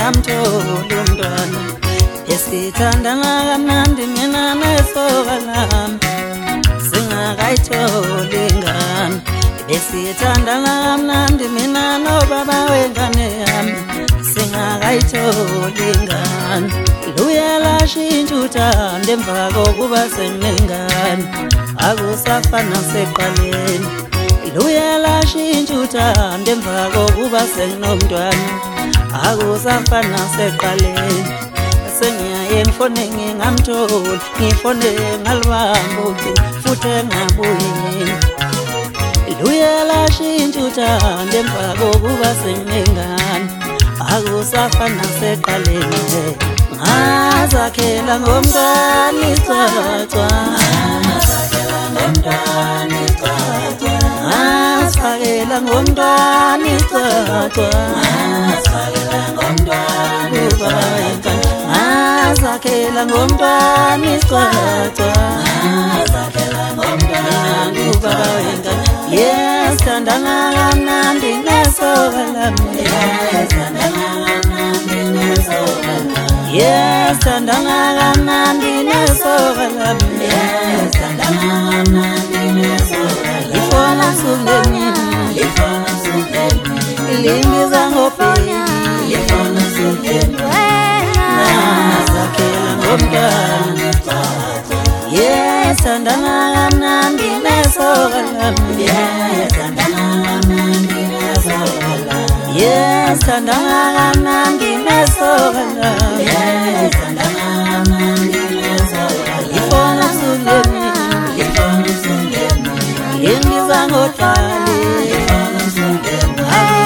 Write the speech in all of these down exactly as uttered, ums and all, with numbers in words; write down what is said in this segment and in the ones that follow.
ngingamtholi umntwana esithandana kamnandi mina nesoka lami singakayitholi ingane besithandana kamnandi mina nobaba wengane yami singakayitholi ingane luya lashintsha uthando emva kokuba senginengane akusafana seqaleni luya lashintsha uthando emva kokuba senginomntwana akusafana seqaleni sengiyaye ngifone ngingamtholi ngifone ngalibamba uthi futhi engabuyini luya lashintsha uthando emva kokuba senginengane akusafana seqaleni ngazakhela ngomntwana icwacwa ngazakhela ngomntwana icwacwa ngazifakela ngomntwana icwacwa ngazifakela ngomntwana icwacwa ngazakhela ngomntwana icwacwa ngazakhela ngomntwana icwacwa yes thandana kamnandi nesoka lami yes thandana kamnandi nesoka lami yes thandana kamnandi nesoka lami yes thandana kamnandi nesoka lami ifona sungeni ifona sungeni ilingiza ngopeni ifona sungeni nazakhela ngomntwana yes thandana kamnandi nesoka lami yes thandana kamnandi nesoka lami yes thandana kamnandi nesoka lami yes thandana kamnandi nesoka lami ifona sungeni ifona sungeni yengiza ngotali ifona sungeni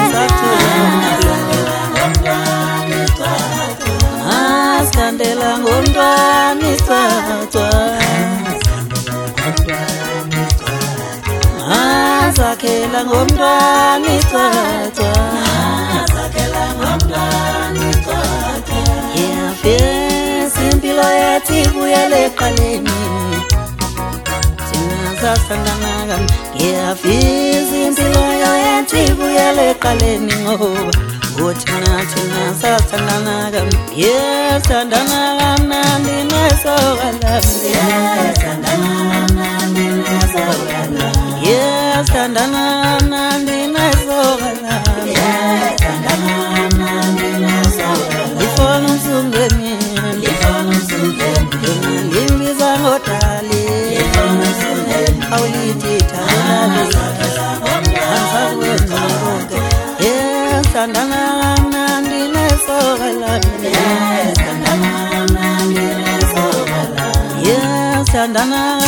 asithandela ngomntwana icwacwa azakhela ngomntwana icwacwa azakhela ngomntwana icwacwa iyafisa impilo yethu ibuyele eqaleni thina sasithandana ngiyafisa impilo yethu ibuyele eqaleni ngoba uthina thina sasithandana yes thandana kamnandi nesoka lami yes thandana kamnandi nesoka lami yes thandana kamnandi nesoka lami yes thandana kamnandi nesoka lami ifona umsungeni ifona umsungeni ngibiza ngodali ifona umsungeni awulithi thandana konke yes thandana kamnandi nesoka lami yes thandana kamnandi nesoka lami yes thandana